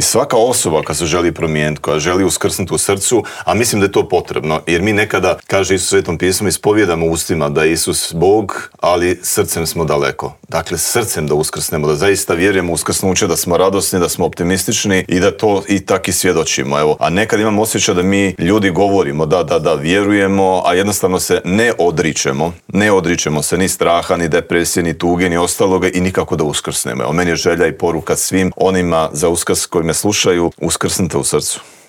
svaka osoba kad se želi promijeniti, koja želi uskrsnuti u srcu, a mislim da je to potrebno, jer mi nekada, kaže Isus u Svetom pismu, ispovijedamo ustima da je Isus Bog, ali srcem smo daleko. Dakle, srcem da uskrsnemo, da zaista vjerujemo u uskrsnuće, da smo radosni, da smo optimistični i da to i tak i svjedočimo. Evo. A nekad imam osjećaj da mi ljudi govorimo da, vjerujemo, a jednostavno se ne odričemo se ni straha, ni depresije, ni tuge, ni ostaloga i nikako da uskrsnemo. Evo, meni je želja i poruka svim onima za Uskrs koji me slušaju, uskrsnite u srcu.